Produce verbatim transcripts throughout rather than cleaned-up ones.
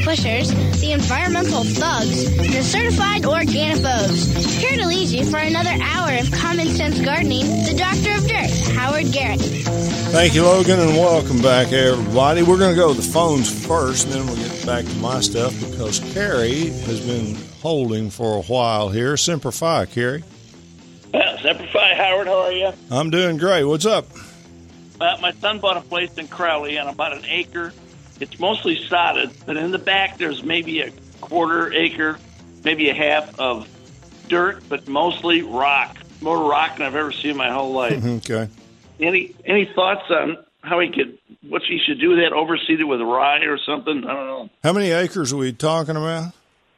pushers, the environmental thugs, and the certified organophobes. Here to lead you for another hour of common sense gardening, the Doctor of Dirt, Howard Garrett. Thank you, Logan, and welcome back, everybody. We're going to go to the phones first, and then we'll get back to my stuff because Carrie has been holding for a while here. Semper Fi, Carrie. Uh, Semper Fi, Howard. How are you? I'm doing great. What's up? Uh, my son bought a place in Crowley on about an acre. It's mostly sodded, but in the back there's maybe a quarter acre, maybe a half of dirt, but mostly rock. More rock than I've ever seen in my whole life. Okay. Any any thoughts on how he could, what he should do with that, overseed it with rye or something? I don't know. How many acres are we talking about?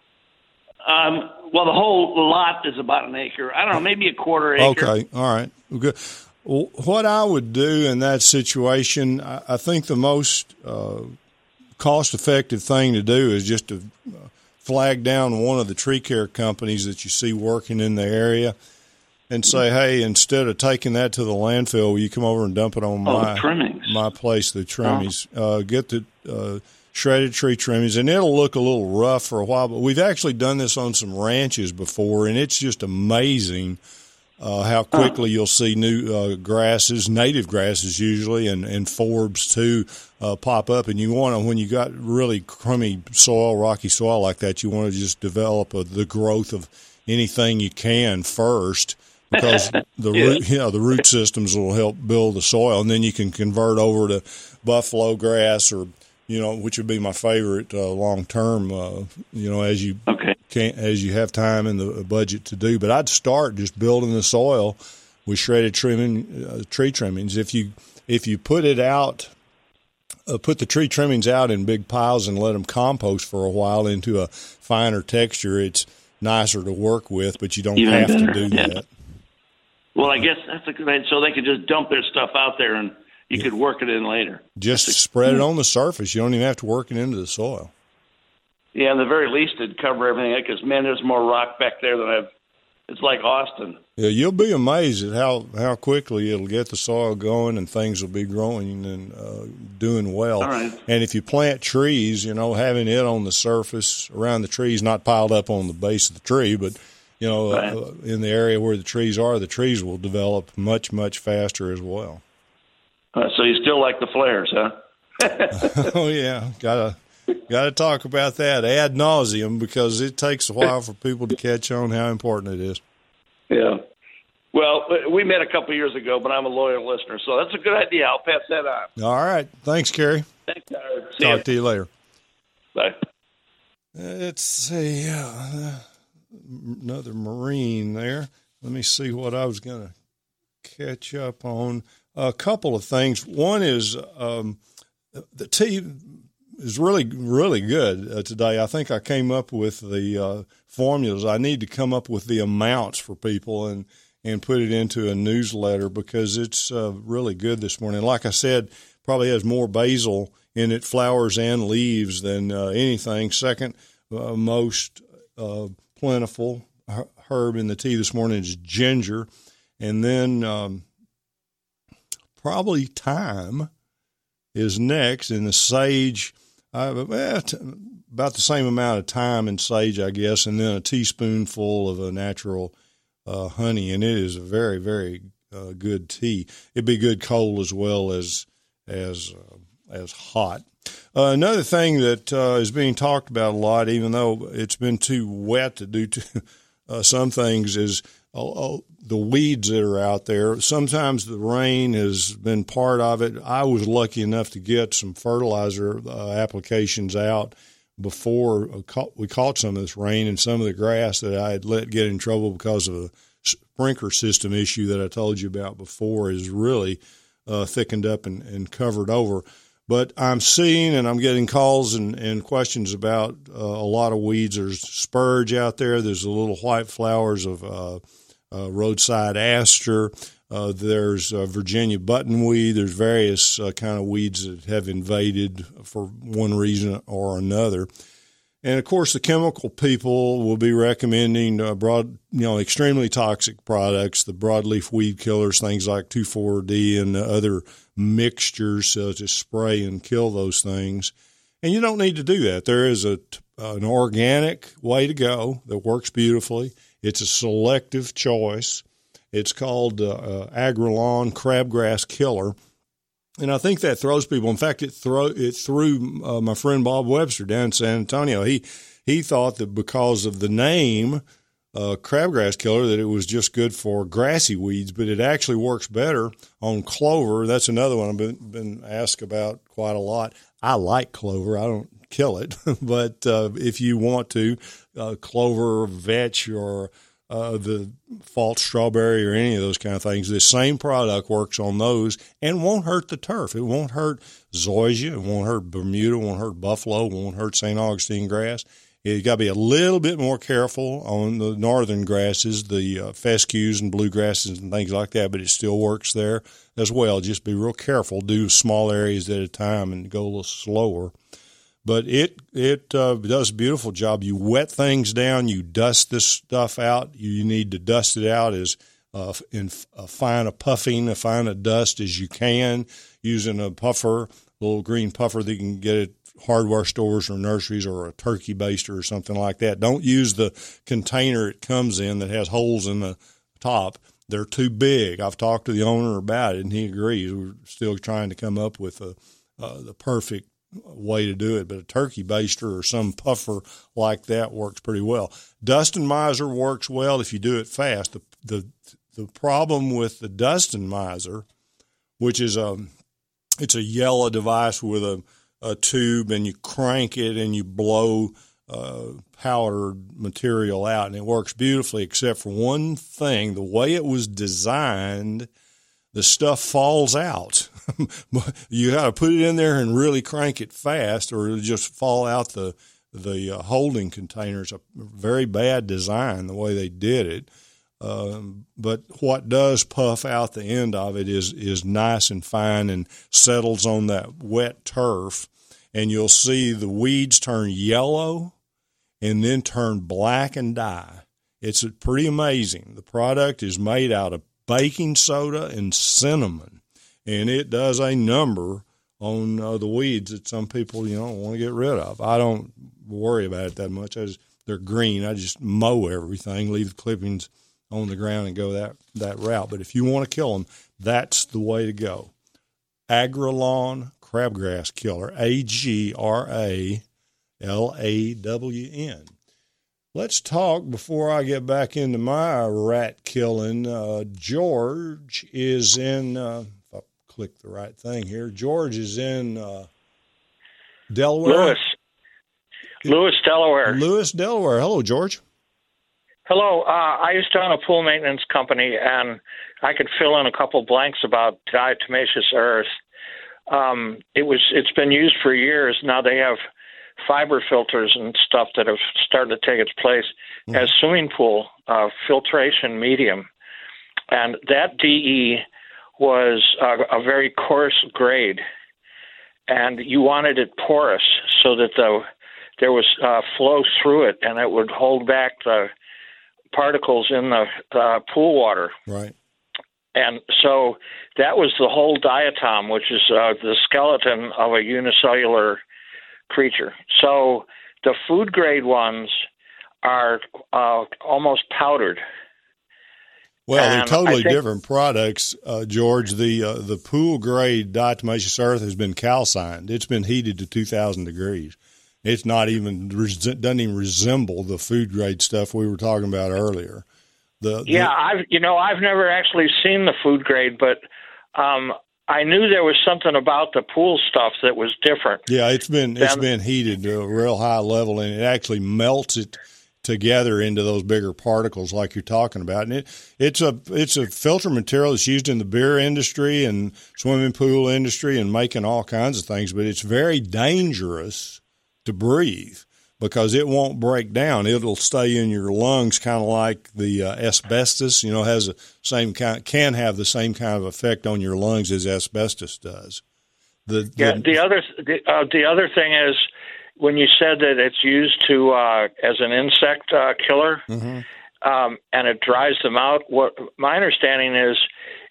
Um, well, the whole lot is about an acre. I don't know, maybe a quarter acre. Okay, all right. Good. Well, what I would do in that situation, I, I think the most uh, cost-effective thing to do is just to flag down one of the tree care companies that you see working in the area and say, hey, instead of taking that to the landfill, will you come over and dump it on oh, my trimmings. my place, the trimmings. Oh. Uh, get the uh, shredded tree trimmings, and it'll look a little rough for a while, but we've actually done this on some ranches before, and it's just amazing uh, how quickly you'll see new uh, grasses, native grasses usually, and, and forbs too, uh, pop up. And you want to, when you got really crummy soil, rocky soil like that, you want to just develop a, the growth of anything you can first, because the yeah. root, you know, the root systems will help build the soil, and then you can convert over to buffalo grass, or you know, which would be my favorite uh, long term. Uh, you know, as you okay. can as you have time in the budget to do. But I'd start just building the soil with shredded trimming, uh, tree trimmings. If you if you put it out, uh, put the tree trimmings out in big piles and let them compost for a while into a finer texture, it's nicer to work with, but you don't Even have better. to do yeah. that. Well, I guess that's a good idea. So they could just dump their stuff out there and you yeah. could work it in later. Just that's spread a, it on the surface. You don't even have to work it into the soil. Yeah, and the very least it'd cover everything, because, man, there's more rock back there than I've – it's like Austin. Yeah, you'll be amazed at how, how quickly it'll get the soil going and things will be growing and uh, doing well. All right. And if you plant trees, you know, having it on the surface around the trees, not piled up on the base of the tree, but – you know, right. uh, in the area where the trees are, the trees will develop much, much faster as well. Uh, so you still like the flares, huh? Oh, yeah. Gotta, gotta talk about that ad nauseum, because it takes a while for people to catch on how important it is. Yeah. Well, we met a couple years ago, but I'm a loyal listener, so that's a good idea. I'll pass that on. All right. Thanks, Kerry. Thanks, Howard. See Talk you. to you later. Bye. Let's see. Uh, another Marine there. Let me see what I was going to catch up on. A couple of things. One is um, the tea is really, really good uh, today. I think I came up with the uh, formulas. I need to come up with the amounts for people and, and put it into a newsletter, because it's uh, really good this morning. Like I said, probably has more basil in it, flowers and leaves, than uh, anything. Second uh, most uh, plentiful herb in the tea this morning is ginger, and then um, probably thyme is next, and the sage, uh, well, t- about the same amount of thyme and sage, I guess, and then a teaspoonful of a natural uh, honey, and it is a very, very uh, good tea. It'd be good cold as well as as uh, as hot. Uh, another thing that uh, is being talked about a lot, even though it's been too wet to do to, uh, some things, is uh, the weeds that are out there. Sometimes the rain has been part of it. I was lucky enough to get some fertilizer uh, applications out before we caught some of this rain, and some of the grass that I had let get in trouble because of a sprinkler system issue that I told you about before is really uh, thickened up and, and covered over. But I'm seeing, and I'm getting calls and, and questions about uh, a lot of weeds. There's spurge out there. There's the little white flowers of uh, uh, roadside aster. Uh, there's uh, Virginia buttonweed. There's various uh, kind of weeds that have invaded for one reason or another. And, of course, the chemical people will be recommending uh, broad, you know, extremely toxic products, the broadleaf weed killers, things like two four D and other mixtures uh, to spray and kill those things. And you don't need to do that. There is a, an organic way to go that works beautifully. It's a selective choice. It's called uh, uh, Agrelon Crabgrass Killer. And I think that throws people. In fact, it, throw, it threw uh, my friend Bob Webster down in San Antonio. He, he thought that because of the name, uh, Crabgrass Killer, that it was just good for grassy weeds, but it actually works better on clover. That's another one I've been, been asked about quite a lot. I like clover. I don't kill it, but uh, if you want to, uh, clover, vetch, or uh, the false strawberry or any of those kind of things, the same product works on those and won't hurt the turf. It won't hurt zoysia. It won't hurt Bermuda. It won't hurt buffalo. It won't hurt Saint Augustine grass. You got to be a little bit more careful on the northern grasses, the uh, fescues and bluegrasses and things like that, but it still works there as well. Just be real careful. Do small areas at a time and go a little slower. But it it uh, does a beautiful job. You wet things down. You dust this stuff out. You need to dust it out as uh, in uh, fine a puffing, a fine a dust as you can, using a puffer, a little green puffer that you can get at hardware stores or nurseries, or a turkey baster or something like that. Don't use the container it comes in that has holes in the top. They're too big. I've talked to the owner about it, and he agrees. We're still trying to come up with a, uh, the perfect way to do it, but a turkey baster or some puffer like that works pretty well. Dustin Miser works well if you do it fast. The the the problem with the Dustin Miser, which is a it's a yellow device with a a tube, and you crank it and you blow uh, powdered material out, and it works beautifully except for one thing. The way it was designed, the stuff falls out. You got to put it in there and really crank it fast, or it'll just fall out the the uh, holding container. It's a very bad design the way they did it. Um, but what does puff out the end of it is is nice and fine and settles on that wet turf, and you'll see the weeds turn yellow and then turn black and die. It's pretty amazing. The product is made out of baking soda and cinnamon, and it does a number on uh, the weeds that some people, you know, want to get rid of. I don't worry about it that much. I just, they're green. I just mow everything, leave the clippings on the ground and go that, that route. But if you want to kill them, that's the way to go. Agrelon Crabgrass Killer, A G R A L A W N. Let's talk, before I get back into my rat killing, uh, George is in, uh, if I click the right thing here, George is in uh, Delaware. Lewis. Lewis, Delaware. Lewis, Delaware. Hello, George. Hello. Uh, I used to own a pool maintenance company, and I could fill in a couple blanks about diatomaceous earth. Um, it was, it's been used for years. Now they have fiber filters and stuff that have started to take its place mm-hmm. as swimming pool uh, filtration medium. And that D E was a, a very coarse grade, and you wanted it porous so that the there was uh, flow through it, and it would hold back the particles in the uh, pool water. Right. And so that was the whole diatom, which is uh, the skeleton of a unicellular creature. So the food grade ones are uh, almost powdered. Well, and they're totally think, different products, uh, George. The uh, the pool grade diatomaceous earth has been calcined. It's been heated to two thousand degrees. It's not even, doesn't even resemble the food grade stuff we were talking about earlier. The, the, yeah, I've you know I've never actually seen the food grade, but um, I knew there was something about the pool stuff that was different. Yeah, it's been than, it's been heated to a real high level, and it actually melts it together into those bigger particles like you're talking about. And it it's a it's a filter material that's used in the beer industry and swimming pool industry and making all kinds of things, but it's very dangerous to breathe because it won't break down. It'll stay in your lungs, kind of like the uh, asbestos, you know, has the same kind, can have the same kind of effect on your lungs as asbestos does. The, the yeah. The other the, uh, the other thing is when you said that it's used to uh, as an insect uh, killer, mm-hmm. um, and it dries them out. What my understanding is,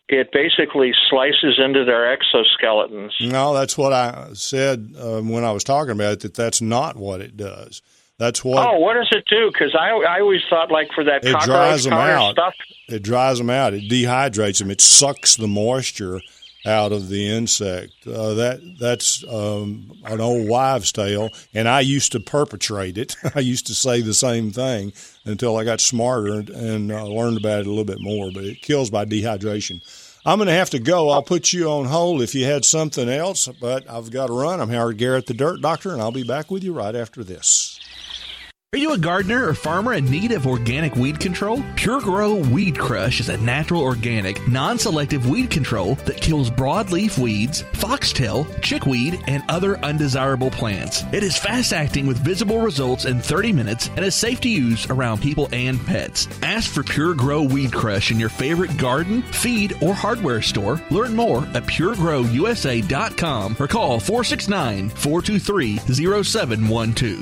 it basically slices into their exoskeletons. No, that's what I said uh, when I was talking about it, that that's not what it does. That's what. Oh, what does it do? Because I, I always thought, like, for that it cockroach dries them counter out. stuff. It dries them out. It dehydrates them. It sucks the moisture out of the insect. Uh, that that's um, an old wives' tale, and I used to perpetrate it. I used to say the same thing until I got smarter and, and uh, learned about it a little bit more. But it kills by dehydration. I'm going to have to go. I'll put you on hold if you had something else, but I've got to run. I'm Howard Garrett, the Dirt Doctor, and I'll be back with you right after this. Are you a gardener or farmer in need of organic weed control? Pure Grow Weed Crush is a natural, organic, non-selective weed control that kills broadleaf weeds, foxtail, chickweed, and other undesirable plants. It is fast-acting with visible results in thirty minutes and is safe to use around people and pets. Ask for Pure Grow Weed Crush in your favorite garden, feed, or hardware store. Learn more at pure grow u s a dot com or call four six nine, four two three, zero seven one two.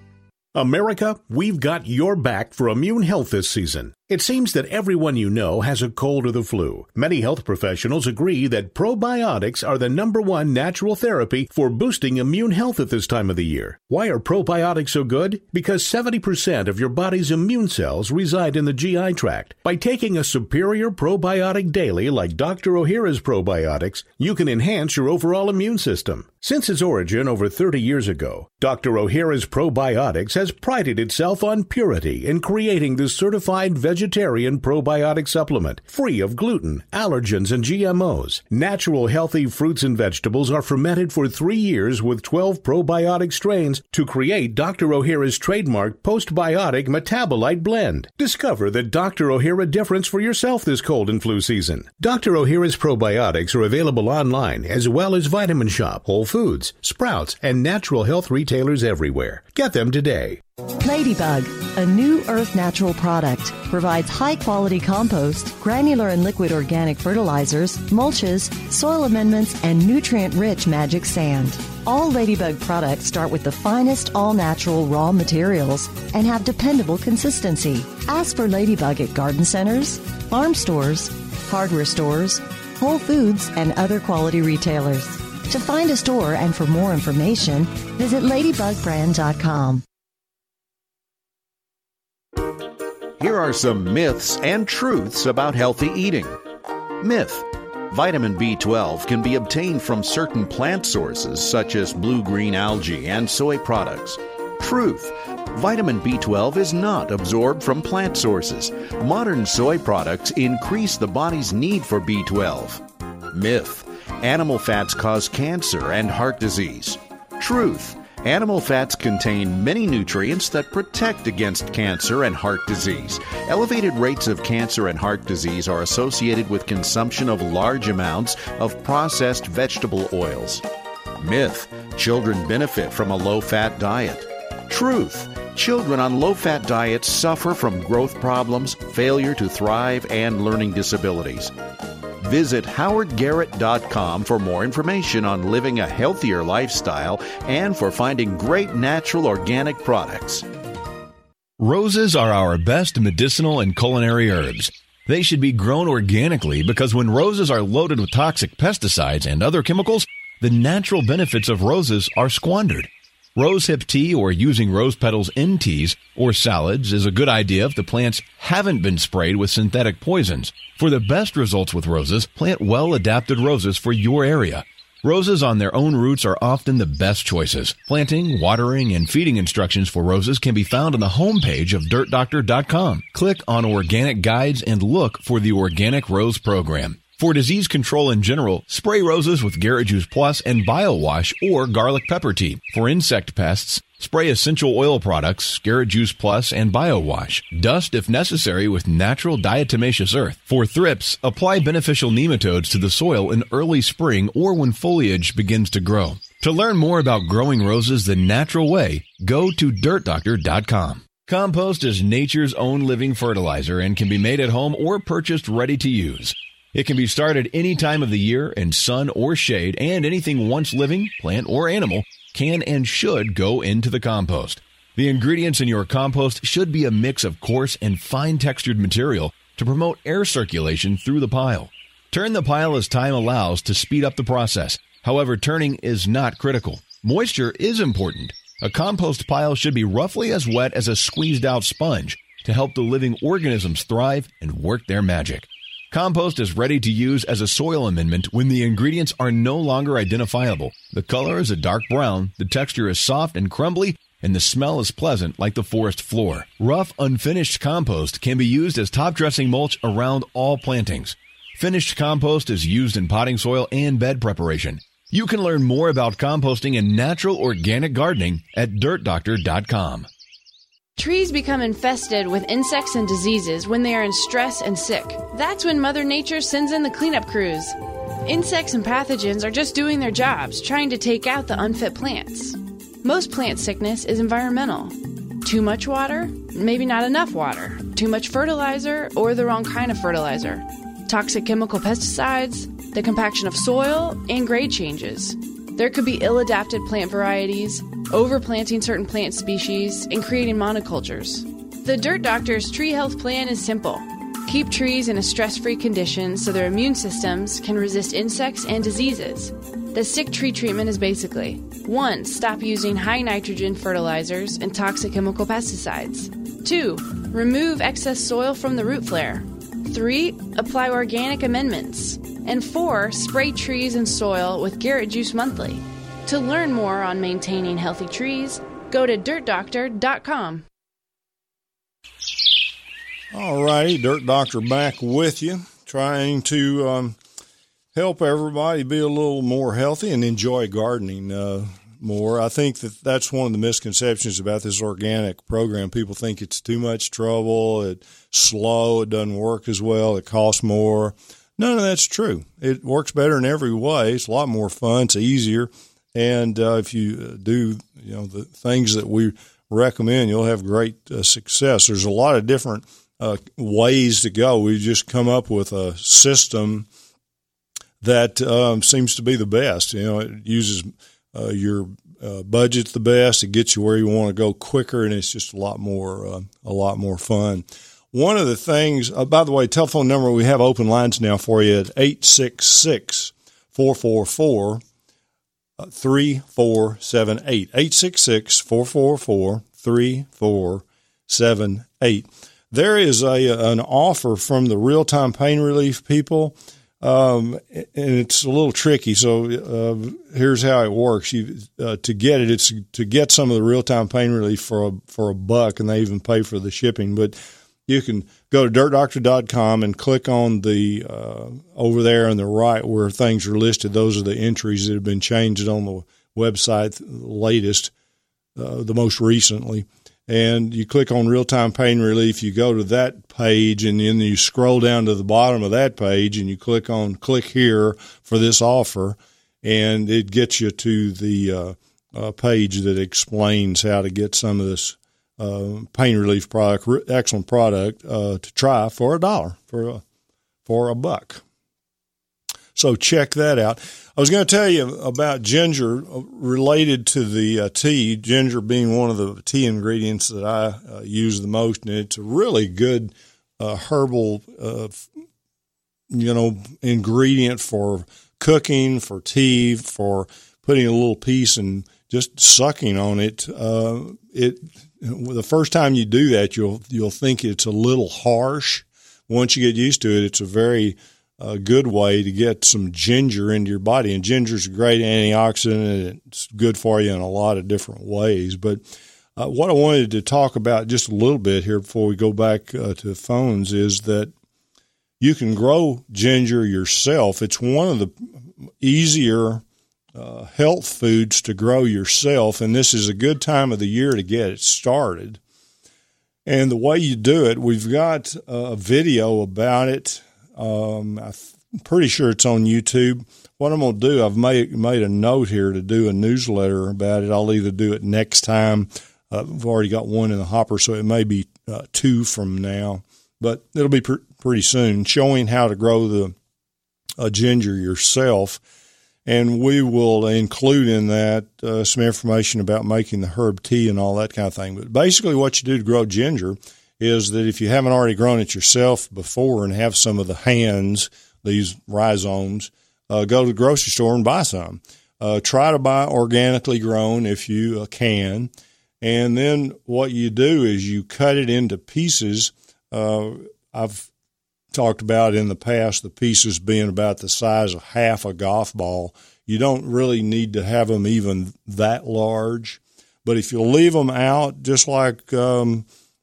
America, we've got your back for immune health this season. It seems that everyone you know has a cold or the flu. Many health professionals agree that probiotics are the number one natural therapy for boosting immune health at this time of the year. Why are probiotics so good? Because seventy percent of your body's immune cells reside in the G I tract. By taking a superior probiotic daily like Doctor Ohhira's probiotics, you can enhance your overall immune system. Since its origin over thirty years ago, Doctor Ohhira's probiotics has prided itself on purity in creating the certified vegetarian Vegetarian probiotic supplement, free of gluten, allergens, and G M Os. Natural, healthy fruits and vegetables are fermented for three years with twelve probiotic strains to create Doctor Ohhira's trademark postbiotic metabolite blend. Discover the Doctor Ohhira difference for yourself this cold and flu season. Doctor Ohhira's probiotics are available online as well as Vitamin Shop, Whole Foods, Sprouts, and natural health retailers everywhere. Get them today. Ladybug, a new Earth Natural product, provides high-quality compost, granular and liquid organic fertilizers, mulches, soil amendments, and nutrient-rich magic sand. All Ladybug products start with the finest all-natural raw materials and have dependable consistency. Ask for Ladybug at garden centers, farm stores, hardware stores, Whole Foods, and other quality retailers. To find a store and for more information, visit ladybug brand dot com. Here are some myths and truths about healthy eating. Myth: vitamin B twelve can be obtained from certain plant sources such as blue-green algae and soy products. Truth: vitamin B twelve is not absorbed from plant sources. Modern soy products increase the body's need for B twelve. Myth: animal fats cause cancer and heart disease. Truth: animal fats contain many nutrients that protect against cancer and heart disease. Elevated rates of cancer and heart disease are associated with consumption of large amounts of processed vegetable oils. Myth: children benefit from a low-fat diet. Truth: children on low-fat diets suffer from growth problems, failure to thrive, and learning disabilities. Visit howard garrett dot com for more information on living a healthier lifestyle and for finding great natural organic products. Roses are our best medicinal and culinary herbs. They should be grown organically because when roses are loaded with toxic pesticides and other chemicals, the natural benefits of roses are squandered. Rosehip tea or using rose petals in teas or salads is a good idea if the plants haven't been sprayed with synthetic poisons. For the best results with roses, plant well-adapted roses for your area. Roses on their own roots are often the best choices. Planting, watering, and feeding instructions for roses can be found on the homepage of dirt doctor dot com. Click on Organic Guides and look for the Organic Rose Program. For disease control in general, spray roses with Garrett Juice Plus and BioWash or garlic pepper tea. For insect pests, spray essential oil products, Garrett Juice Plus, and BioWash. Dust if necessary with natural diatomaceous earth. For thrips, apply beneficial nematodes to the soil in early spring or when foliage begins to grow. To learn more about growing roses the natural way, go to dirt doctor dot com. Compost is nature's own living fertilizer and can be made at home or purchased ready to use. It can be started any time of the year in sun or shade, and anything once living, plant or animal, can and should go into the compost. The ingredients in your compost should be a mix of coarse and fine-textured material to promote air circulation through the pile. Turn the pile as time allows to speed up the process. However, turning is not critical. Moisture is important. A compost pile should be roughly as wet as a squeezed-out sponge to help the living organisms thrive and work their magic. Compost is ready to use as a soil amendment when the ingredients are no longer identifiable. The color is a dark brown, the texture is soft and crumbly, and the smell is pleasant like the forest floor. Rough, unfinished compost can be used as top-dressing mulch around all plantings. Finished compost is used in potting soil and bed preparation. You can learn more about composting and natural organic gardening at dirt doctor dot com. Trees become infested with insects and diseases when they are in stress and sick. That's when Mother Nature sends in the cleanup crews. Insects and pathogens are just doing their jobs, trying to take out the unfit plants. Most plant sickness is environmental. Too much water, maybe not enough water. Too much fertilizer or the wrong kind of fertilizer. Toxic chemical pesticides, the compaction of soil, and grade changes. There could be ill-adapted plant varieties, overplanting certain plant species, and creating monocultures. The Dirt Doctor's tree health plan is simple. Keep trees in a stress-free condition so their immune systems can resist insects and diseases. The sick tree treatment is basically: one. Stop using high nitrogen fertilizers and toxic chemical pesticides. two. Remove excess soil from the root flare. three. Apply organic amendments. And four. Spray trees and soil with Garrett Juice Monthly. To learn more on maintaining healthy trees, go to dirt doctor dot com. All righty, Dirt Doctor back with you, trying to um, help everybody be a little more healthy and enjoy gardening uh, more. I think that that's one of the misconceptions about this organic program. People think it's too much trouble, it's slow, it doesn't work as well, it costs more. None of that's true. It works better in every way. It's a lot more fun. It's easier. And uh, if you do, you know, the things that we recommend, you'll have great uh, success. There's a lot of different uh, ways to go. We just come up with a system that um, seems to be the best. You know, it uses uh, your uh, budget the best. It gets you where you want to go quicker, and it's just a lot more, uh, a lot more fun. One of the things, uh, by the way, telephone number, we have open lines now for you at eight six six, four four four, three four seven eight. eight six six, four four four, three four seven eight. There is a an offer from the Real-Time Pain Relief people, um, and it's a little tricky. So uh, here's how it works. You uh, to get it, it's to get some of the Real-Time Pain Relief for a, for a buck, and they even pay for the shipping. But you can go to dirt doctor dot com and click on the uh, over there on the right where things are listed. Those are the entries that have been changed on the website, the latest, uh, the most recently. And you click on Real-Time Pain Relief. You go to that page, and then you scroll down to the bottom of that page, and you click on Click Here for this offer, and it gets you to the uh, uh, page that explains how to get some of this Uh, pain relief product, excellent product uh, to try for a dollar, for a, for a buck. So check that out. I was going to tell you about ginger related to the uh, tea, ginger being one of the tea ingredients that I uh, use the most, and it's a really good uh, herbal, uh, you know, ingredient for cooking, for tea, for putting a little piece and just sucking on it. Uh, it the first time you do that, you'll you'll think it's a little harsh. Once you get used to it, it's a very uh, good way to get some ginger into your body. And ginger's a great antioxidant, and it's good for you in a lot of different ways. But uh, what I wanted to talk about just a little bit here before we go back uh, to the phones is that you can grow ginger yourself. It's one of the easier Uh, health foods to grow yourself, and this is a good time of the year to get it started. And the way you do it, we've got a video about it. Um, I'm pretty sure it's on YouTube. What I'm going to do, I've made made a note here to do a newsletter about it. I'll either do it next time. Uh, I've already got one in the hopper, so it may be uh, two from now, but it'll be pr- pretty soon, showing how to grow the uh, ginger yourself. And we will include in that uh, some information about making the herb tea and all that kind of thing. But basically what you do to grow ginger is that if you haven't already grown it yourself before and have some of the hands these rhizomes, uh, go to the grocery store and buy some. Uh, try to buy organically grown if you uh, can. And then what you do is you cut it into pieces. Uh, I've talked about in the past the pieces being about the size of half a golf ball. You don't really need to have them even that large. But if you leave them out, just like um,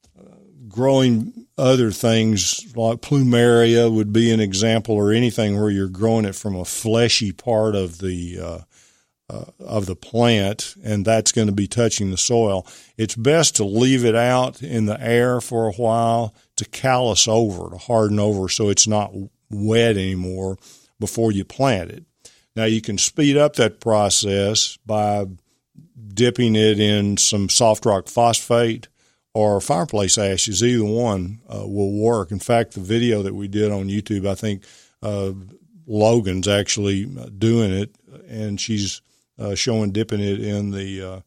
growing other things, like plumeria would be an example, or anything where you're growing it from a fleshy part of the uh, uh, of the plant, and that's going to be touching the soil, it's best to leave it out in the air for a while to callus over, to harden over so it's not wet anymore before you plant it. Now, you can speed up that process by dipping it in some soft rock phosphate or fireplace ashes. Either one uh, will work. In fact, the video that we did on YouTube, I think uh, Logan's actually doing it, and she's uh, showing dipping it in the uh,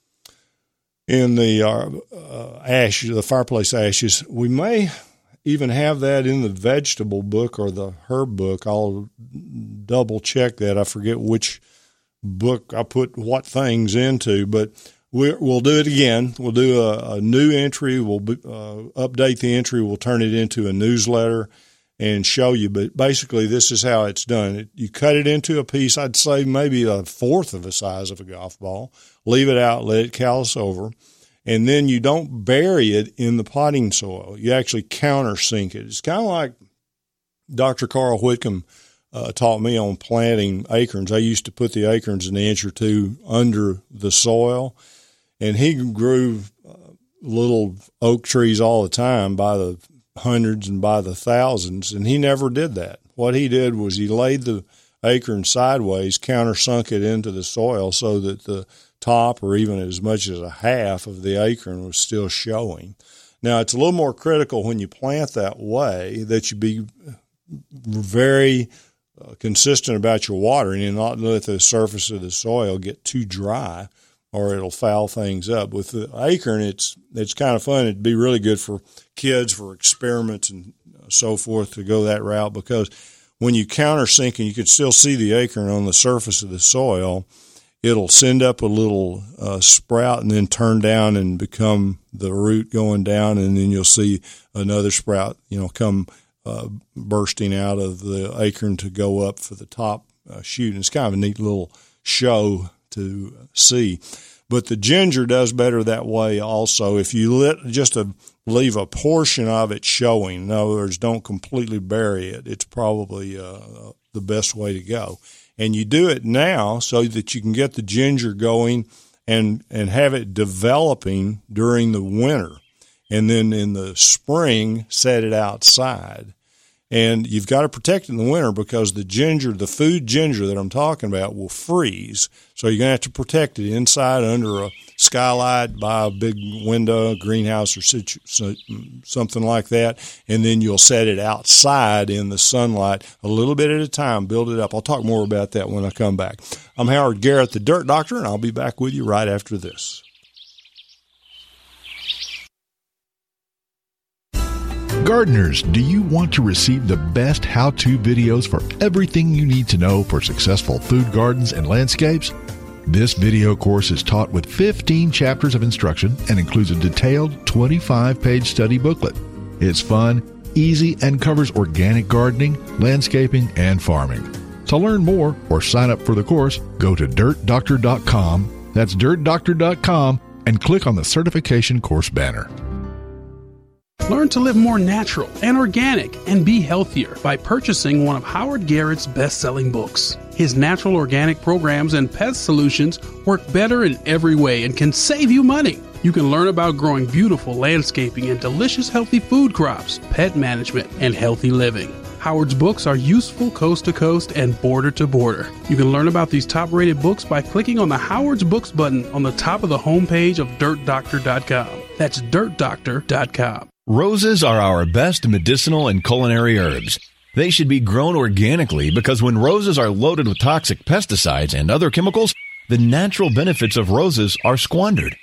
in the uh, uh, ash, the fireplace ashes. We may even have that in the vegetable book or the herb book. I'll double check that. I forget which book I put what things into, but we're, we'll do it again. We'll do a, a new entry. We'll uh, update the entry. We'll turn it into a newsletter and show you. But basically, this is how it's done. It, you cut it into a piece, I'd say maybe a fourth of the size of a golf ball. Leave it out, let it callus over. And then you don't bury it in the potting soil. You actually countersink it. It's kind of like Doctor Carl Whitcomb uh, taught me on planting acorns. I used to put the acorns an inch or two under the soil, and he grew uh, little oak trees all the time by the hundreds and by the thousands, and he never did that. What he did was he laid the acorn sideways, countersunk it into the soil so that the top or even as much as a half of the acorn was still showing. Now, it's a little more critical when you plant that way that you be very uh, consistent about your watering and not let the surface of the soil get too dry or it'll foul things up. With the acorn, it's it's kind of fun. It'd be really good for kids, for experiments and so forth to go that route, because when you countersink and you can still see the acorn on the surface of the soil, it'll send up a little uh, sprout and then turn down and become the root going down, and then you'll see another sprout, you know, come uh, bursting out of the acorn to go up for the top uh, shoot. And it's kind of a neat little show to see. But the ginger does better that way also. If you let just a, leave a portion of it showing, in other words, don't completely bury it, it's probably uh, the best way to go. And you do it now so that you can get the ginger going and, and have it developing during the winter. And then in the spring, set it outside. And you've got to protect it in the winter because the ginger, the food ginger that I'm talking about, will freeze. So you're going to have to protect it inside under a skylight by a big window, a greenhouse, or situ- something like that. And then you'll set it outside in the sunlight a little bit at a time, build it up. I'll talk more about that when I come back. I'm Howard Garrett, the Dirt Doctor, and I'll be back with you right after this. Gardeners, do you want to receive the best how-to videos for everything you need to know for successful food gardens and landscapes? This video course is taught with fifteen chapters of instruction and includes a detailed twenty-five page study booklet. It's fun, easy, and covers organic gardening, landscaping, and farming. To learn more or sign up for the course, go to dirt doctor dot com. That's dirt doctor dot com and click on the certification course banner. Learn to live more natural and organic and be healthier by purchasing one of Howard Garrett's best-selling books. His natural organic programs and pest solutions work better in every way and can save you money. You can learn about growing beautiful landscaping and delicious healthy food crops, pet management, and healthy living. Howard's books are useful coast to coast and border to border. You can learn about these top-rated books by clicking on the Howard's Books button on the top of the homepage of dirt doctor dot com. That's dirt doctor dot com. Roses are our best medicinal and culinary herbs. They should be grown organically because when roses are loaded with toxic pesticides and other chemicals, the natural benefits of roses are squandered.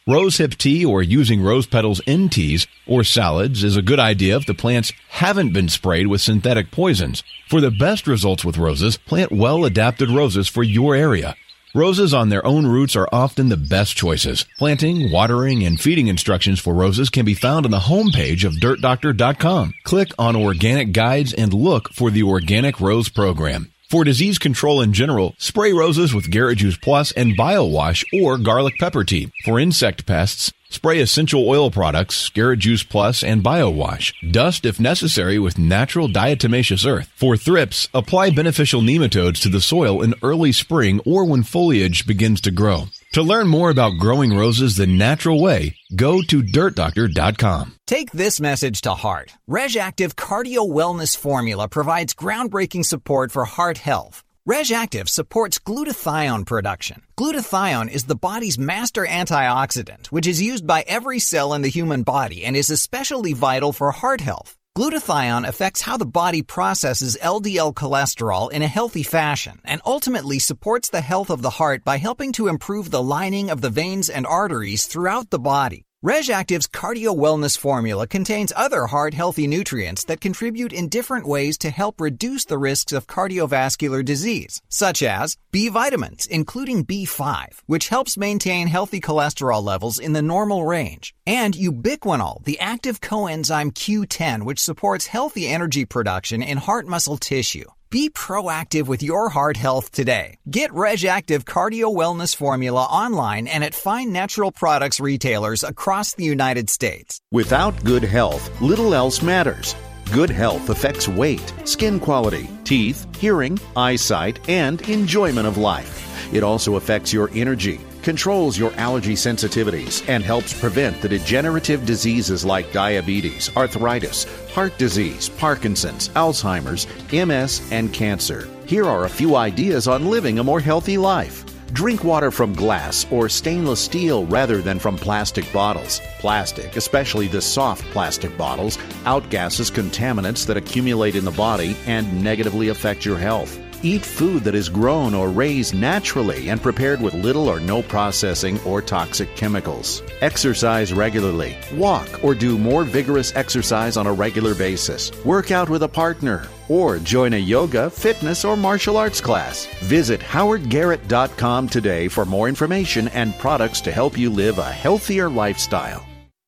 Rosehip tea or using rose petals in teas or salads is a good idea if the plants haven't been sprayed with synthetic poisons. For the best results with roses, plant well-adapted roses for your area. Roses on their own roots are often the best choices. Planting, watering, and feeding instructions for roses can be found on the homepage of dirt doctor dot com. Click on Organic Guides and look for the Organic Rose Program. For disease control in general, spray roses with Garrett Juice Plus and BioWash or garlic pepper tea. For insect pests, spray essential oil products, Garrett Juice Plus, and BioWash. Dust if necessary with natural diatomaceous earth. For thrips, apply beneficial nematodes to the soil in early spring or when foliage begins to grow. To learn more about growing roses the natural way, go to dirt doctor dot com. Take this message to heart. RegActive Cardio Wellness Formula provides groundbreaking support for heart health. RegActive supports glutathione production. Glutathione is the body's master antioxidant, which is used by every cell in the human body and is especially vital for heart health. Glutathione affects how the body processes L D L cholesterol in a healthy fashion and ultimately supports the health of the heart by helping to improve the lining of the veins and arteries throughout the body. RegActive's Cardio Wellness Formula contains other heart-healthy nutrients that contribute in different ways to help reduce the risks of cardiovascular disease, such as B vitamins, including B five, which helps maintain healthy cholesterol levels in the normal range, and ubiquinol, the active coenzyme Q ten, which supports healthy energy production in heart muscle tissue. Be proactive with your heart health today. Get RegActive Cardio Wellness Formula online and at fine natural products retailers across the United States. Without good health, little else matters. Good health affects weight, skin quality, teeth, hearing, eyesight, and enjoyment of life. It also affects your energy, controls your allergy sensitivities, and helps prevent the degenerative diseases like diabetes, arthritis, heart disease, Parkinson's, Alzheimer's, M S, and cancer. Here are a few ideas on living a more healthy life. Drink water from glass or stainless steel rather than from plastic bottles. Plastic, especially the soft plastic bottles, outgasses contaminants that accumulate in the body and negatively affect your health. Eat food that is grown or raised naturally and prepared with little or no processing or toxic chemicals. Exercise regularly. Walk or do more vigorous exercise on a regular basis. Work out with a partner or join a yoga, fitness, or martial arts class. Visit howard garrett dot com today for more information and products to help you live a healthier lifestyle.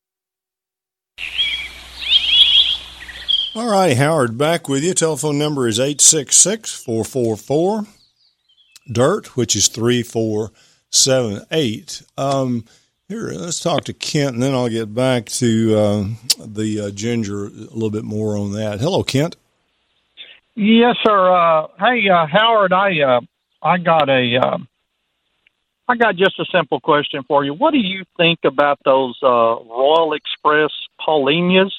All right, Howard, back with you. Telephone number is eight six six, four four four, D I R T, which is three four seven eight. Um, here, let's talk to Kent, and then I'll get back to uh, the uh, ginger a little bit more on that. Hello, Kent. Yes, sir. Uh, hey, uh, Howard, I uh, I got a uh, I got just a simple question for you. What do you think about those uh, Royal Express Paulownias?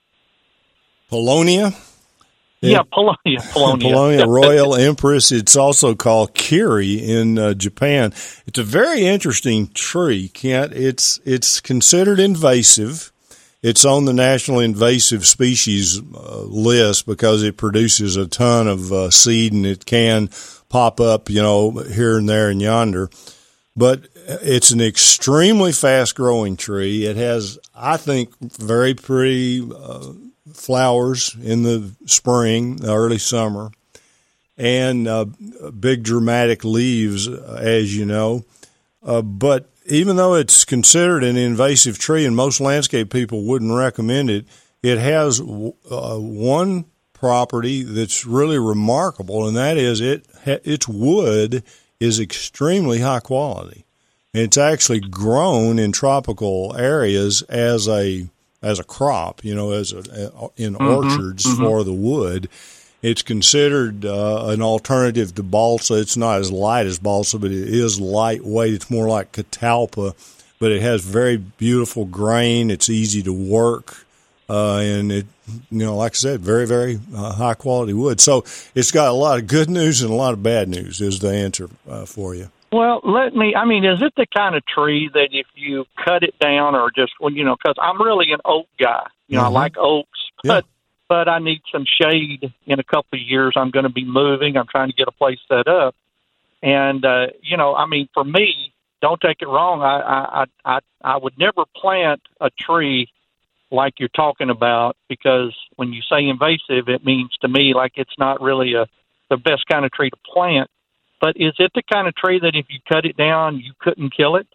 Paulownia? Yeah, Paulownia. Paulownia. Paulownia Royal Empress. It's also called Kiri in uh, Japan. It's a very interesting tree, Kent. It's it's considered invasive. It's on the National Invasive Species uh, list because it produces a ton of uh, seed, and it can pop up, you know, here and there and yonder. But it's an extremely fast-growing tree. It has, I think, very pretty uh, flowers in the spring, early summer, and uh, big dramatic leaves, as you know. Uh, but even though it's considered an invasive tree and most landscape people wouldn't recommend it, it has uh, one property that's really remarkable, and that is it its wood is extremely high quality. It's actually grown in tropical areas as a as a crop, you know, as a, in mm-hmm, orchards mm-hmm. for the wood. It's considered uh, an alternative to balsa. It's not as light as balsa, but it is lightweight. It's more like catalpa, but it has very beautiful grain. It's easy to work, uh, and it, you know, like I said, very, very uh, high quality wood. So it's got a lot of good news and a lot of bad news is the answer uh, for you. Well, let me, I mean, is it the kind of tree that if you cut it down or just, well, you know, because I'm really an oak guy. You know, mm-hmm. I like oaks, but, yeah. but I need some shade in a couple of years. I'm going to be moving. I'm trying to get a place set up. And, uh, you know, I mean, for me, don't take it wrong. I, I, I, I would never plant a tree like you're talking about, because when you say invasive, it means to me like it's not really a the best kind of tree to plant. But is it the kind of tree that if you cut it down, you couldn't kill it?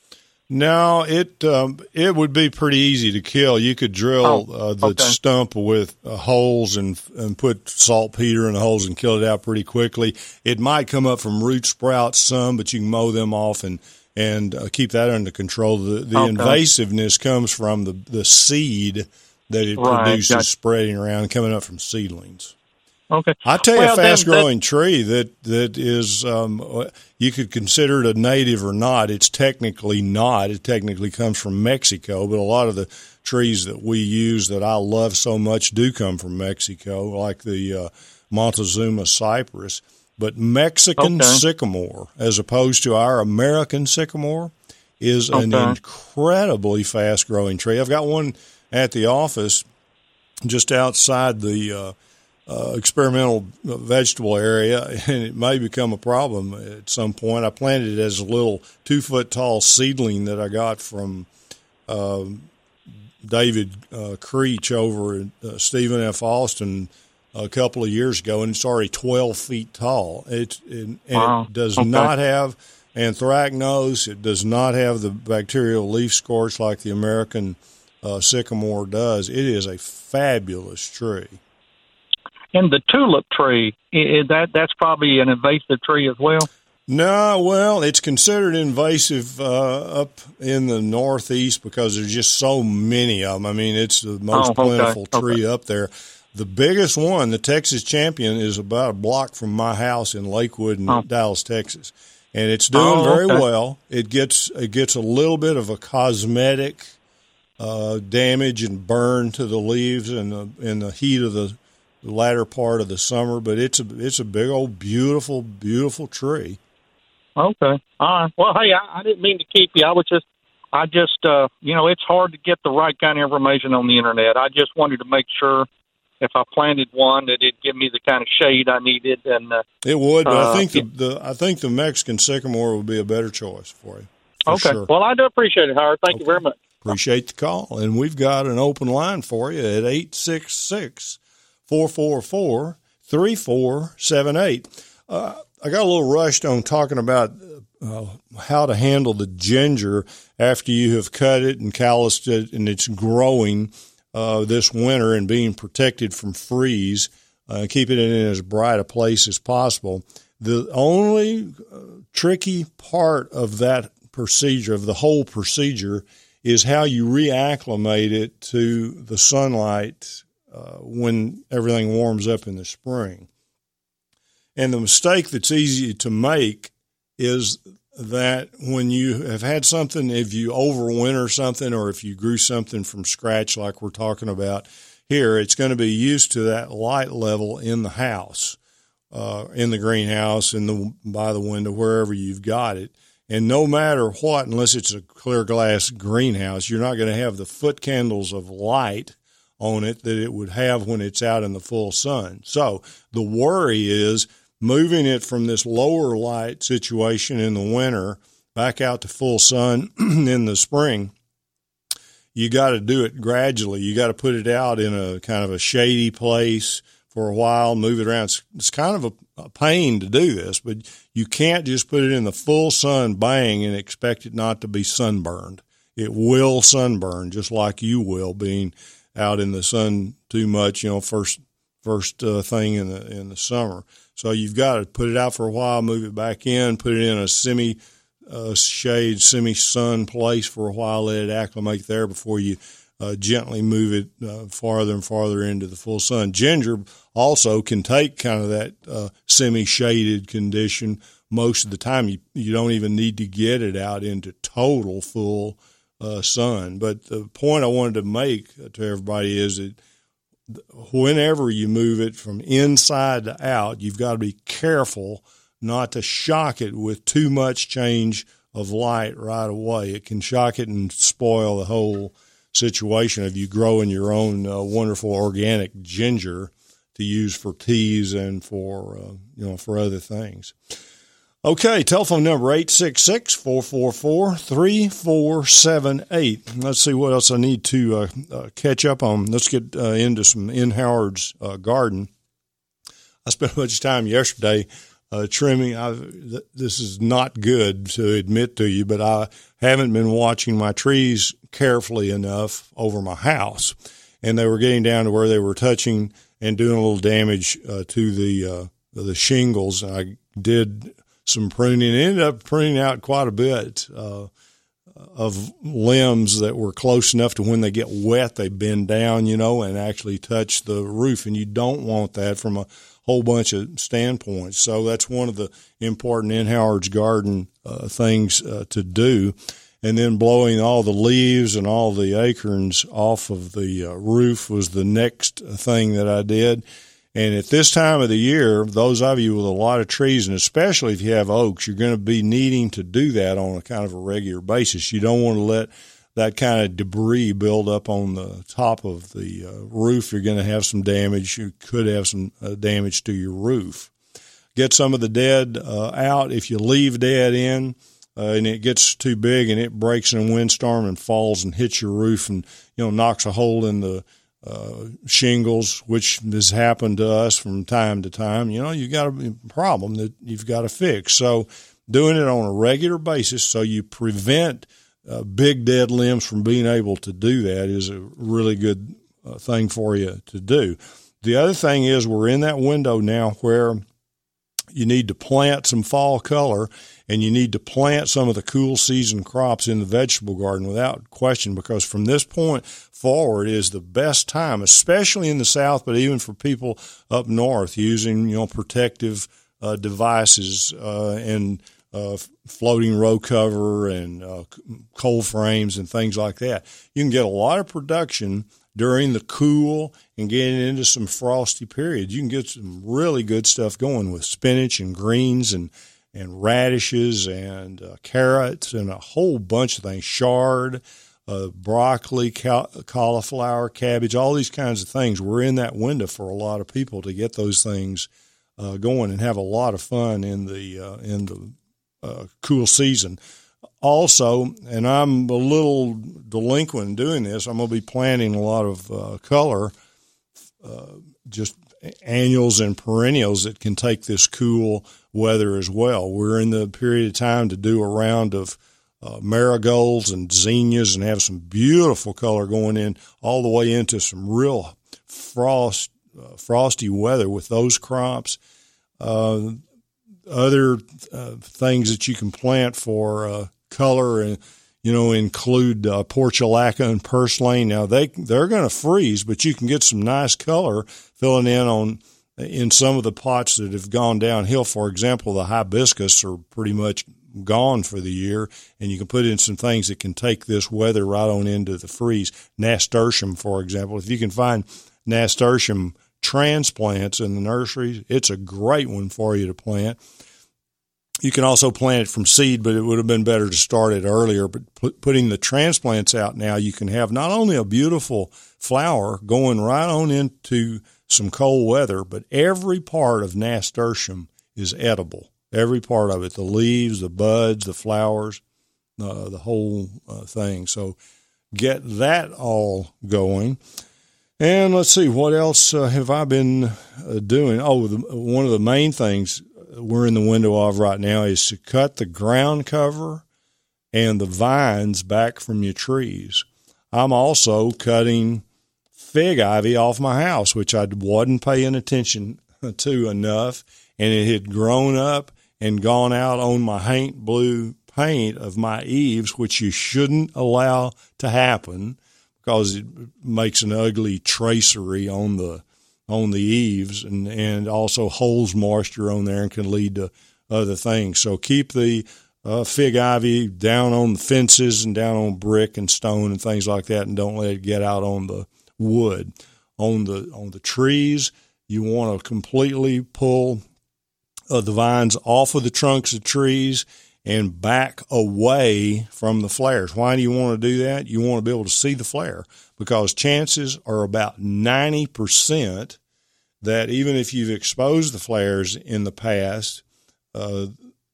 No, it um, it would be pretty easy to kill. You could drill Oh, uh, the okay. stump with uh, holes and and put saltpeter in the holes and kill it out pretty quickly. It might come up from root sprouts some, but you can mow them off and and uh, keep that under control. The, the Okay. invasiveness comes from the the seed that it Right, produces gotcha. spreading around, coming up from seedlings. Okay. I tell you, Well, a then fast-growing tree that that is um, you could consider it a native or not. It's technically not. It technically comes from Mexico, but a lot of the trees that we use that I love so much do come from Mexico, like the uh, Montezuma cypress. But Mexican Okay. sycamore, as opposed to our American sycamore, is an Okay. incredibly fast-growing tree. I've got one at the office just outside the uh, Uh, experimental vegetable area, and it may become a problem at some point. I planted it as a little two-foot tall seedling that I got from uh, David uh, Creech over at uh, Stephen F. Austin a couple of years ago, and it's already twelve feet tall. It's, and, and Wow. it does Okay. not have anthracnose. It does not have the bacterial leaf scorch like the American uh, sycamore does. It is a fabulous tree. And the tulip tree, i- i- that that's probably an invasive tree as well. No, well, it's considered invasive uh, up in the Northeast because there's just so many of them. I mean, it's the most Oh, okay, plentiful tree okay. up there. The biggest one, the Texas Champion, is about a block from my house in Lakewood in Oh. Dallas, Texas, and it's doing Oh, very okay. well. It gets it gets a little bit of a cosmetic uh, damage and burn to the leaves in the in the heat of the the latter part of the summer, but it's a it's a big old beautiful beautiful tree. Okay. All right. Well, hey, I, I didn't mean to keep you. I was just, I just, uh, you know, it's hard to get the right kind of information on the internet. I just wanted to make sure if I planted one that it'd give me the kind of shade I needed. And uh, It would, but uh, I think the, the I think the Mexican sycamore would be a better choice for you. For okay. sure. Well, I do appreciate it, Howard. Thank you very much. Appreciate the call, and we've got an open line for you at eight six six, four four four, three four seven eight. Uh, I got a little rushed on talking about uh, how to handle the ginger after you have cut it and calloused it and it's growing uh, this winter and being protected from freeze, uh, keeping it in as bright a place as possible. The only uh, tricky part of that procedure, of the whole procedure, is how you reacclimate it to the sunlight uh, when everything warms up in the spring. And the mistake that's easy to make is that when you have had something, if you overwinter something or if you grew something from scratch like we're talking about here, it's going to be used to that light level in the house, uh, in the greenhouse, in the by the window, wherever you've got it. And no matter what, unless it's a clear glass greenhouse, you're not going to have the foot candles of light on it that it would have when it's out in the full sun. So the worry is moving it from this lower light situation in the winter back out to full sun in the spring. You got to do it gradually. You got to put it out in a kind of a shady place for a while, move it around. It's, it's kind of a, a pain to do this, but you can't just put it in the full sun, bang, and expect it not to be sunburned. It will sunburn just like you will, being out in the sun too much, you know, first first uh, thing in the in the summer. So you've got to put it out for a while, move it back in, put it in a semi uh, shade, semi sun place for a while, let it acclimate there before you uh, gently move it uh, farther and farther into the full sun. Ginger also can take kind of that uh, semi shaded condition most of the time. You you don't even need to get it out into total full uh, sun. But the point I wanted to make to everybody is that whenever you move it from inside to out, you've got to be careful not to shock it with too much change of light right away. It can shock it and spoil the whole situation of you growing your own uh, wonderful organic ginger to use for teas and for uh, you know for other things. Okay, telephone number eight six six, four four four, three four seven eight. Let's see what else I need to uh, uh, catch up on. Let's get uh, into some in Howard's uh, garden. I spent much time yesterday uh, trimming. I, th- this is not good to admit to you, but I haven't been watching my trees carefully enough over my house. And they were getting down to where they were touching and doing a little damage uh, to the uh, the shingles. I did some pruning, and ended up pruning out quite a bit uh, of limbs that were close enough to when they get wet, they bend down, you know, and actually touch the roof. And you don't want that from a whole bunch of standpoints. So that's one of the important in Howard's garden uh, things uh, to do. And then blowing all the leaves and all the acorns off of the uh, roof was the next thing that I did. And at this time of the year, those of you with a lot of trees, and especially if you have oaks, you're going to be needing to do that on a kind of a regular basis. You don't want to let that kind of debris build up on the top of the uh, roof. You're going to have some damage. You could have some uh, damage to your roof. Get some of the dead uh, out. If you leave dead in uh, and it gets too big and it breaks in a windstorm and falls and hits your roof and, you know, knocks a hole in the Uh, shingles, which has happened to us from time to time, you know, you got a problem that you've got to fix. So doing it on a regular basis so you prevent uh, big dead limbs from being able to do that is a really good uh, thing for you to do. The other thing is we're in that window now where you need to plant some fall color, and you need to plant some of the cool season crops in the vegetable garden without question, because from this point forward is the best time, especially in the South, but even for people up north using, you know, protective uh, devices uh, and uh, floating row cover and uh, cold frames and things like that. You can get a lot of production during the cool and getting into some frosty periods. You can get some really good stuff going with spinach and greens and, and radishes and uh, carrots and a whole bunch of things, chard, uh, broccoli, cal- cauliflower, cabbage, all these kinds of things. We're in that window for a lot of people to get those things uh, going and have a lot of fun in the uh, in the uh, cool season. Also, and I'm a little delinquent in doing this, I'm going to be planting a lot of uh, color, uh, just annuals and perennials that can take this cool weather as well. We're in the period of time to do a round of uh, marigolds and zinnias and have some beautiful color going in all the way into some real frost, uh, frosty weather with those crops. Uh, other uh, things that you can plant for uh, color and, you know, include uh, portulaca and purslane. Now they they're going to freeze, but you can get some nice color filling in on in some of the pots that have gone downhill. For example, the hibiscus are pretty much gone for the year, and you can put in some things that can take this weather right on into the freeze. Nasturtium, for example, if you can find nasturtium transplants in the nurseries, it's a great one for you to plant. You can also plant it from seed, but it would have been better to start it earlier. But put, putting the transplants out now, you can have not only a beautiful flower going right on into some cold weather, but every part of nasturtium is edible. Every part of it, the leaves, the buds, the flowers, uh, the whole uh, thing. So get that all going. And let's see, what else uh, have I been uh, doing? Oh, the, one of the main things we're in the window of right now is to cut the ground cover and the vines back from your trees. I'm also cutting fig ivy off my house, which I wasn't paying attention to enough, and it had grown up and gone out on my haint blue paint of my eaves, which you shouldn't allow to happen because it makes an ugly tracery on the on the eaves and, and also holds moisture on there and can lead to other things. So keep the uh, fig ivy down on the fences and down on brick and stone and things like that, and don't let it get out on the wood. On the on the trees, you want to completely pull uh, the vines off of the trunks of trees and back away from the flares. Why do you want to do that? You want to be able to see the flare, because chances are about ninety percent that even if you've exposed the flares in the past, uh,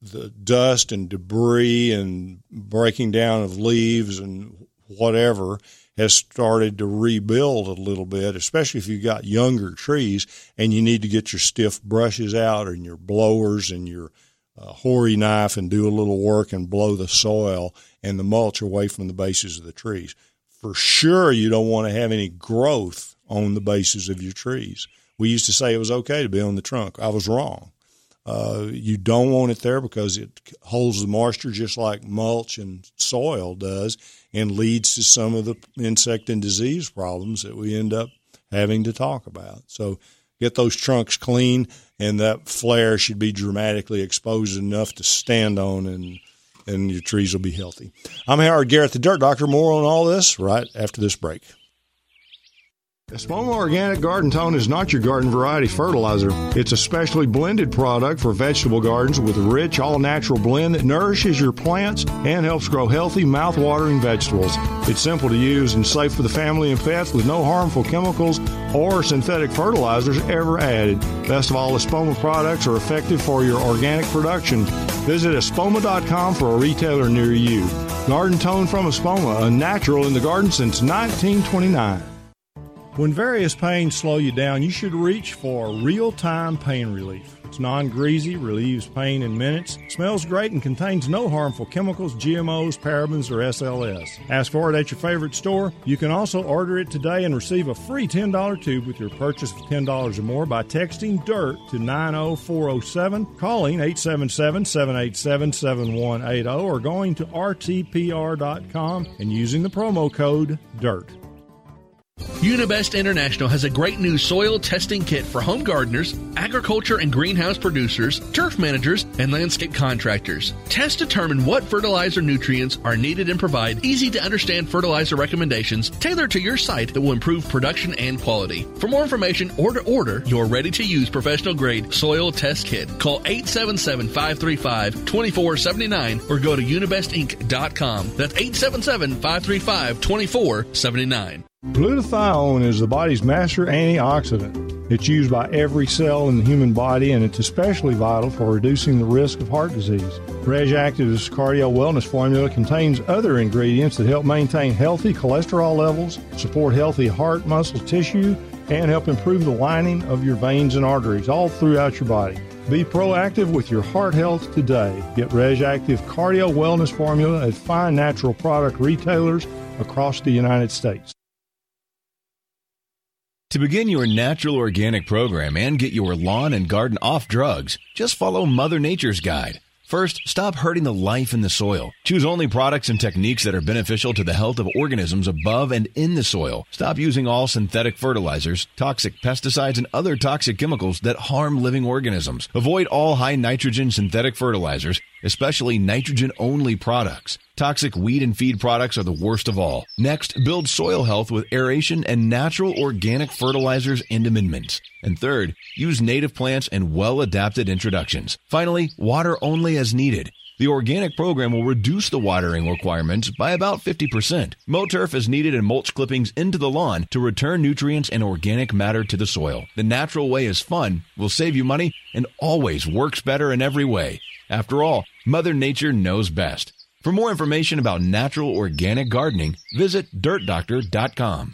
the dust and debris and breaking down of leaves and whatever has started to rebuild a little bit, especially if you've got younger trees and you need to get your stiff brushes out and your blowers and your uh, Horry knife and do a little work and blow the soil and the mulch away from the bases of the trees. For sure, you don't want to have any growth on the bases of your trees. We used to say it was okay to be on the trunk. I was wrong. Uh, you don't want it there because it holds the moisture just like mulch and soil does and leads to some of the insect and disease problems that we end up having to talk about. So get those trunks clean, and that flare should be dramatically exposed enough to stand on, and and your trees will be healthy. I'm Howard Garrett, the Dirt Doctor. More on all this right after this break. Espoma Organic Garden Tone is not your garden variety fertilizer. It's a specially blended product for vegetable gardens with a rich, all-natural blend that nourishes your plants and helps grow healthy, mouth-watering vegetables. It's simple to use and safe for the family and pets with no harmful chemicals or synthetic fertilizers ever added. Best of all, Espoma products are effective for your organic production. Visit espoma dot com for a retailer near you. Garden Tone from Espoma, a natural in the garden since nineteen twenty-nine. When various pains slow you down, you should reach for real-time pain relief. It's non-greasy, relieves pain in minutes, smells great, and contains no harmful chemicals, G M Os, parabens, or S L S. Ask for it at your favorite store. You can also order it today and receive a free ten dollars tube with your purchase of ten dollars or more by texting DIRT to nine oh four oh seven, calling eight seven seven, seven eight seven, seven one eight zero, or going to R T P R dot com and using the promo code DIRT. Unibest International has a great new soil testing kit for home gardeners, agriculture and greenhouse producers, turf managers, and landscape contractors. Test determine what fertilizer nutrients are needed and provide easy-to-understand fertilizer recommendations tailored to your site that will improve production and quality. For more information or to order your ready-to-use professional-grade soil test kit, call eight seven seven, five three five, two four seven nine or go to unibest inc dot com. That's eight seven seven, five three five, two four seven nine. Glutathione is the body's master antioxidant. It's used by every cell in the human body, and it's especially vital for reducing the risk of heart disease. Reg Active's Cardio Wellness Formula contains other ingredients that help maintain healthy cholesterol levels, support healthy heart muscle tissue, and help improve the lining of your veins and arteries all throughout your body. Be proactive with your heart health today. Get Reg Active Cardio Wellness Formula at fine natural product retailers across the United States. To begin your natural organic program and get your lawn and garden off drugs, just follow Mother Nature's guide. First, stop hurting the life in the soil. Choose only products and techniques that are beneficial to the health of organisms above and in the soil. Stop using all synthetic fertilizers, toxic pesticides, and other toxic chemicals that harm living organisms. Avoid all high nitrogen synthetic fertilizers, especially nitrogen-only products. Toxic weed and feed products are the worst of all. Next, build soil health with aeration and natural organic fertilizers and amendments. And third, use native plants and well-adapted introductions. Finally, water only as needed. The organic program will reduce the watering requirements by about fifty percent. Mow turf as needed and mulch clippings into the lawn to return nutrients and organic matter to the soil. The natural way is fun, will save you money, and always works better in every way. After all, Mother Nature knows best. For more information about natural organic gardening, visit dirt doctor dot com.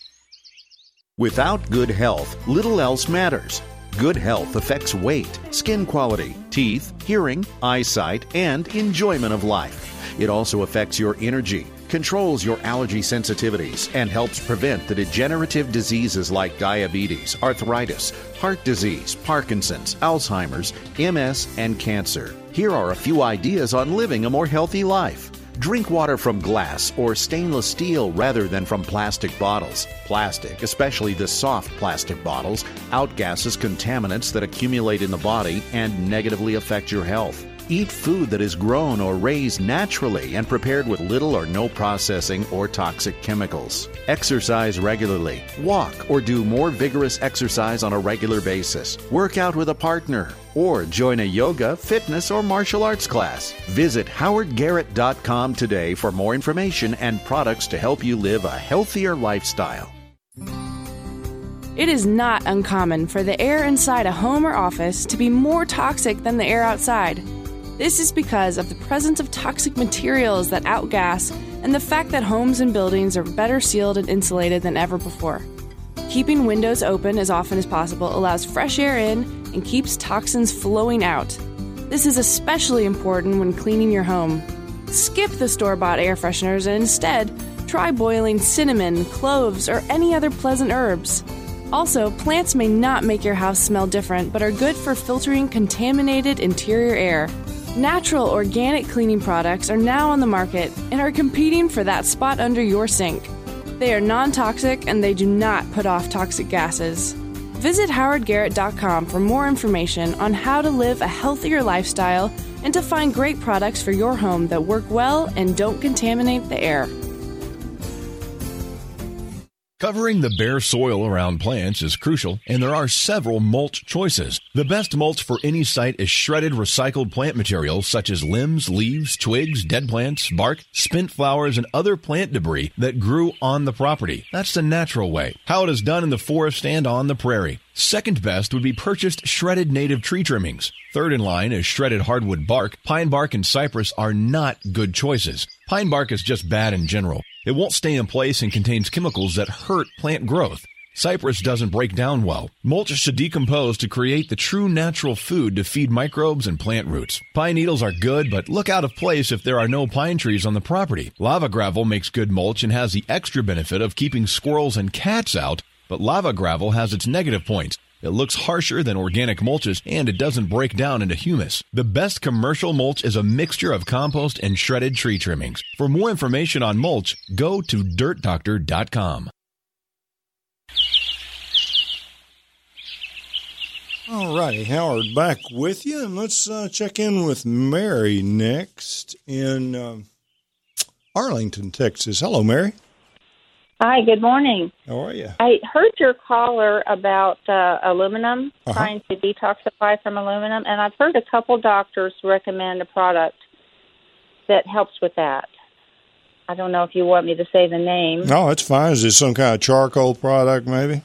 Without good health, little else matters. Good health affects weight, skin quality, teeth, hearing, eyesight, and enjoyment of life. It also affects your energy, controls your allergy sensitivities, and helps prevent the degenerative diseases like diabetes, arthritis, heart disease, Parkinson's, Alzheimer's, M S, and cancer. Here are a few ideas on living a more healthy life. Drink water from glass or stainless steel rather than from plastic bottles. Plastic, especially the soft plastic bottles, outgasses contaminants that accumulate in the body and negatively affect your health. Eat food that is grown or raised naturally and prepared with little or no processing or toxic chemicals. Exercise regularly. Walk or do more vigorous exercise on a regular basis. Work out with a partner or join a yoga, fitness, or martial arts class. Visit howard garrett dot com today for more information and products to help you live a healthier lifestyle. It is not uncommon for the air inside a home or office to be more toxic than the air outside. This is because of the presence of toxic materials that outgas and the fact that homes and buildings are better sealed and insulated than ever before. Keeping windows open as often as possible allows fresh air in and keeps toxins flowing out. This is especially important when cleaning your home. Skip the store-bought air fresheners and instead try boiling cinnamon, cloves, or any other pleasant herbs. Also, plants may not make your house smell different, but are good for filtering contaminated interior air. Natural organic cleaning products are now on the market and are competing for that spot under your sink. They are non-toxic and they do not put off toxic gases. Visit howard garrett dot com for more information on how to live a healthier lifestyle and to find great products for your home that work well and don't contaminate the air. Covering the bare soil around plants is crucial, and there are several mulch choices. The best mulch for any site is shredded recycled plant materials such as limbs, leaves, twigs, dead plants, bark, spent flowers, and other plant debris that grew on the property. That's the natural way, how it is done in the forest and on the prairie. Second best would be purchased shredded native tree trimmings. Third in line is shredded hardwood bark. Pine bark and cypress are not good choices. Pine bark is just bad in general. It won't stay in place and contains chemicals that hurt plant growth. Cypress doesn't break down well. Mulch should decompose to create the true natural food to feed microbes and plant roots. Pine needles are good, but look out of place if there are no pine trees on the property. Lava gravel makes good mulch and has the extra benefit of keeping squirrels and cats out, but lava gravel has its negative points. It looks harsher than organic mulches, and it doesn't break down into humus. The best commercial mulch is a mixture of compost and shredded tree trimmings. For more information on mulch, go to dirt doctor dot com. All righty, Howard, back with you, and let's uh, check in with Mary next in um, Arlington, Texas. Hello, Mary. Hi, good morning. How are you? I heard your caller about uh, aluminum, uh-huh. trying to detoxify from aluminum, and I've heard a couple doctors recommend a product that helps with that. I don't know if you want me to say the name. No, it's fine. Is it some kind of charcoal product, maybe?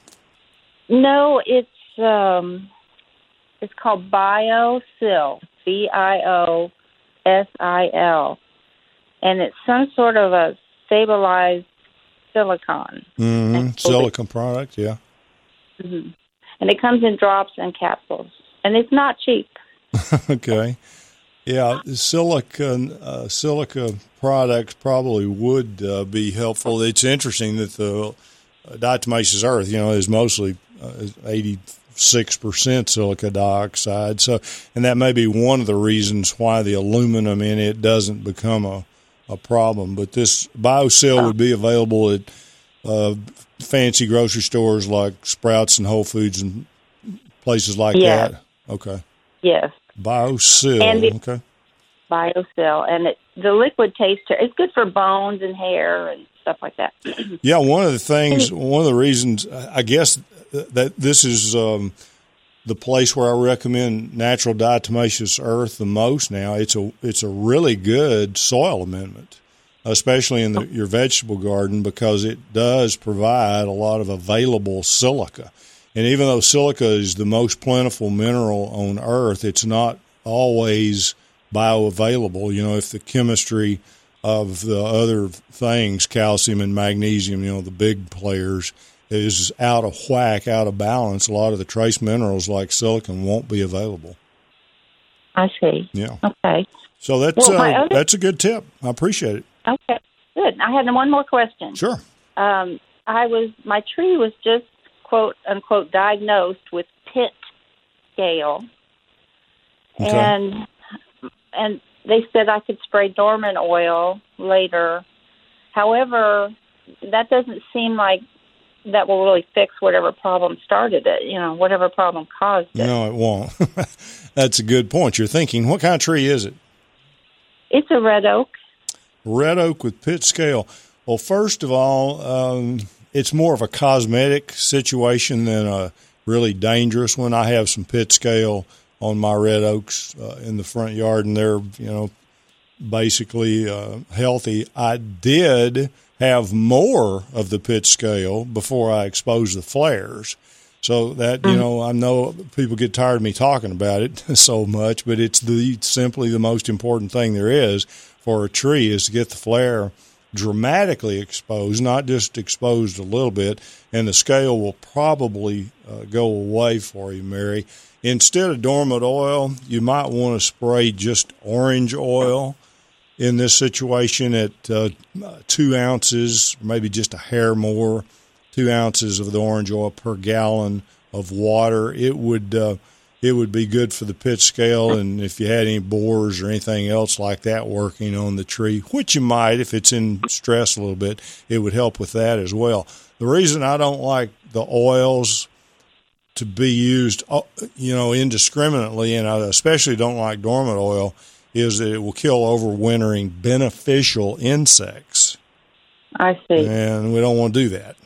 No, it's um, it's called BioSil, B I O S I L, and it's some sort of a stabilized silicone. Mm-hmm. Silicone product, yeah. Mm-hmm. And it comes in drops and capsules, and it's not cheap. Okay. Yeah, silicone, uh, silica products probably would uh, be helpful. It's interesting that the uh, diatomaceous earth, you know, is mostly uh, eighty-six percent silica dioxide. So, and that may be one of the reasons why the aluminum in it doesn't become a a problem, but this BioSil would be available at uh, fancy grocery stores like Sprouts and Whole Foods and places like yes. that. Okay. Yes. BioSil. And the, okay. BioSil, and it, the liquid taste. It's good for bones and hair and stuff like that. Yeah, one of the things, one of the reasons, I guess that this is um, the place where I recommend natural diatomaceous earth the most now. It's a it's a really good soil amendment, especially in the, your vegetable garden, because it does provide a lot of available silica. And even though silica is the most plentiful mineral on earth, it's not always bioavailable. You know, if the chemistry of the other things, calcium and magnesium, you know, the big players, is out of whack, out of balance, a lot of the trace minerals like silicon won't be available. I see. Yeah. Okay. So that's well, uh, other... that's a good tip. I appreciate it. Okay. Good. I had one more question. Sure. Um, I was my tree was just quote unquote diagnosed with pit scale, okay. and and they said I could spray dormant oil later. However, that doesn't seem like that will really fix whatever problem started it, you know, whatever problem caused it. No, it won't. That's a good point. You're thinking, what kind of tree is it? It's a red oak. Red oak with pit scale. Well, first of all, um, it's more of a cosmetic situation than a really dangerous one. I have some pit scale on my red oaks uh, in the front yard, and they're, you know, basically uh, healthy. I did have more of the pit scale before I exposed the flares. So that, you know, I know people get tired of me talking about it so much, but it's the simply the most important thing there is for a tree is to get the flare dramatically exposed, not just exposed a little bit, and the scale will probably uh, go away for you, Mary. Instead of dormant oil, you might want to spray just orange oil in this situation at uh, two ounces, maybe just a hair more, two ounces of the orange oil per gallon of water. It would uh, it would be good for the pitch scale, and if you had any borers or anything else like that working on the tree, which you might if it's in stress a little bit, it would help with that as well. The reason I don't like the oils to be used, you know, indiscriminately, and I especially don't like dormant oil, is that it will kill overwintering beneficial insects. I see. And we don't want to do that.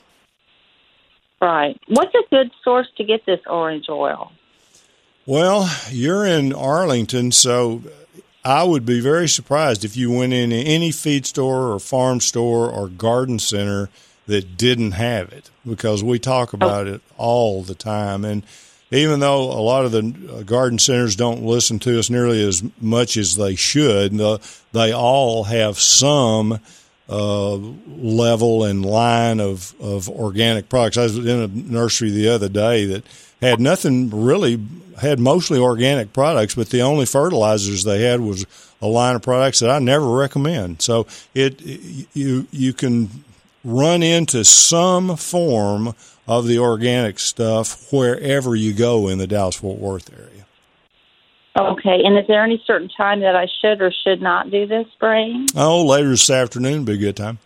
Right. What's a good source to get this orange oil? Well, you're in Arlington, so I would be very surprised if you went in any feed store or farm store or garden center that didn't have it, because we talk about oh. it all the time. And even though a lot of the garden centers don't listen to us nearly as much as they should, they all have some Uh, level and line of, of organic products. I was in a nursery the other day that had nothing really, had mostly organic products, but the only fertilizers they had was a line of products that I never recommend. So it you you can run into some form of the organic stuff wherever you go in the Dallas-Fort Worth area. Okay, and is there any certain time that I should or should not do this spraying? Oh, later this afternoon would be a good time.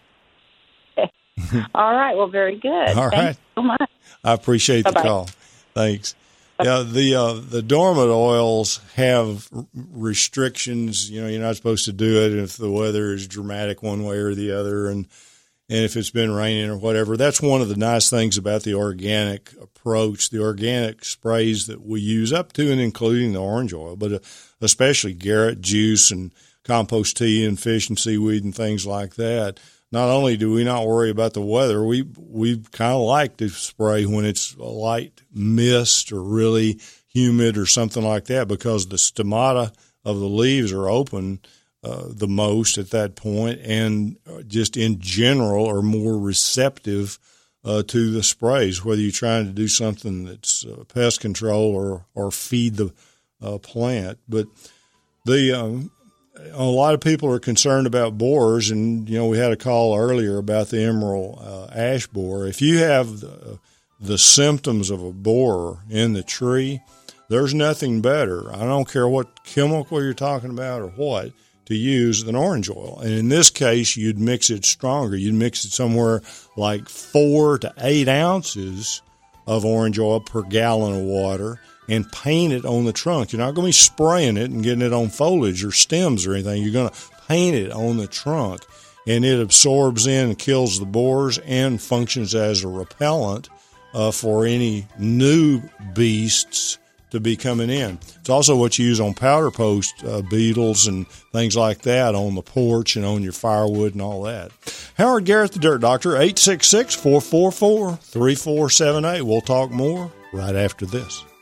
All right, well, very good. All Thank right. you so much. I appreciate the Bye-bye. call. Thanks. Yeah, the uh, the dormant oils have restrictions. You know, you're not supposed to do it if the weather is dramatic one way or the other, and and if it's been raining or whatever. That's one of the nice things about the organic approach, the organic sprays that we use up to and including the orange oil, but especially Garrett juice and compost tea and fish and seaweed and things like that. Not only do we not worry about the weather, we we kind of like to spray when it's a light mist or really humid or something like that, because the stomata of the leaves are open uh, the most at that point, and just in general are more receptive uh, to the sprays, whether you're trying to do something that's uh, pest control or, or feed the uh, plant. But the um, a lot of people are concerned about borers, and, you know, we had a call earlier about the emerald uh, ash borer. If you have the, the symptoms of a borer in the tree, there's nothing better. I don't care what chemical you're talking about or what, to use than orange oil. And in this case, you'd mix it stronger. You'd mix it somewhere like four to eight ounces of orange oil per gallon of water and paint it on the trunk. You're not going to be spraying it and getting it on foliage or stems or anything. You're going to paint it on the trunk, and it absorbs in and kills the borers and functions as a repellent uh, for any new beasts to be coming in. It's also what you use on powder post uh, beetles and things like that on the porch and on your firewood and all that. Howard Garrett, the Dirt Doctor, eight six six, four four four, three four seven eight. We'll talk more right after this.